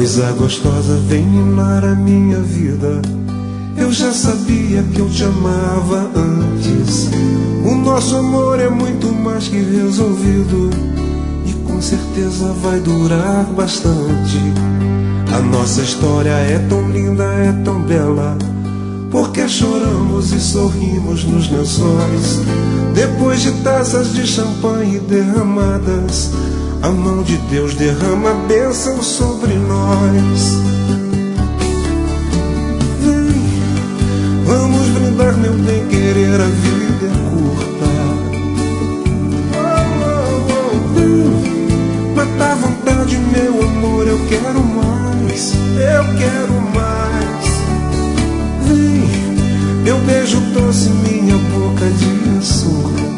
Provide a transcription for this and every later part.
Coisa gostosa vem minar a minha vida. Eu já sabia que eu te amava antes. O nosso amor é muito mais que resolvido e com certeza vai durar bastante. A nossa história é tão linda, é tão bela, porque choramos e sorrimos nos lençóis. Depois de taças de champanhe derramadas, a mão de Deus derrama bênção sobre nós. Vem, vamos brindar, meu bem querer, a vida é curta. Vem, mata a vontade, meu amor, eu quero mais, eu quero mais. Vem, meu beijo doce, minha boca de açúcar.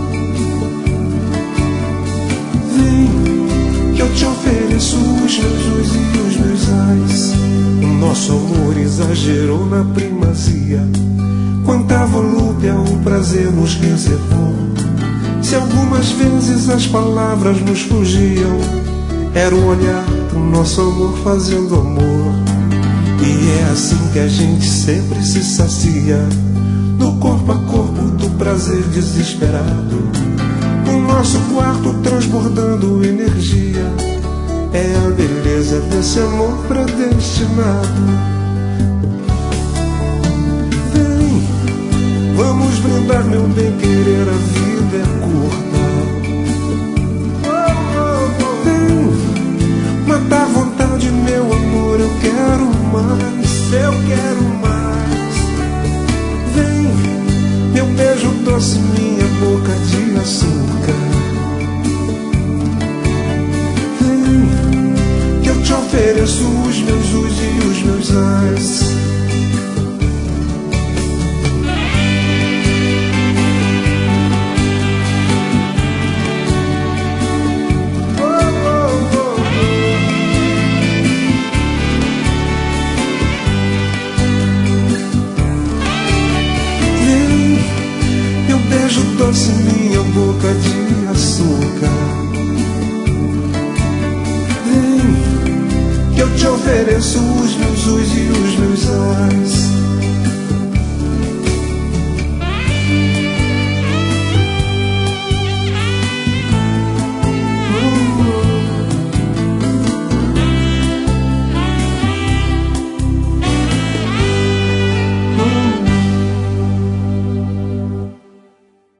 Vem, que eu te ofereço os meus us e os meus ais. O nosso amor exagerou na primazia. Quanta volúpia o prazer nos reservou. Se algumas vezes as palavras nos fugiam, era o olhar do nosso amor fazendo amor. E é assim que a gente sempre se sacia, no corpo a corpo do prazer desesperado. O nosso quarto transbordando energia, é a beleza desse amor predestinado. Vem, vamos brindar, meu bem querer, a vida é curta. Vem, mata a vontade, meu amor, eu quero mais, eu quero mais. Vem, meu beijo doce, minha boca de açúcar. Vem, que eu te ofereço os meus us e os meus ais. Doce, minha boca de açúcar. Vem, que eu te ofereço os meus us e os meus ais.